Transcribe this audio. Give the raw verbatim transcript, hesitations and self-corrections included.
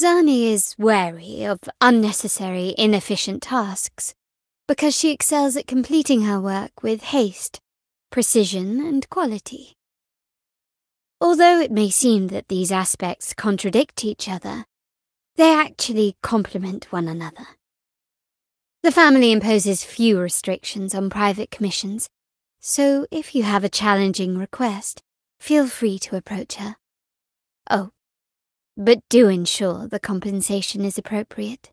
Zani is wary of unnecessary, inefficient tasks because she excels at completing her work with haste, precision, and quality. Although it may seem that these aspects contradict each other, they actually complement one another. The family imposes few restrictions on private commissions, so if you have a challenging request, feel free to approach her. Oh, but do ensure the compensation is appropriate.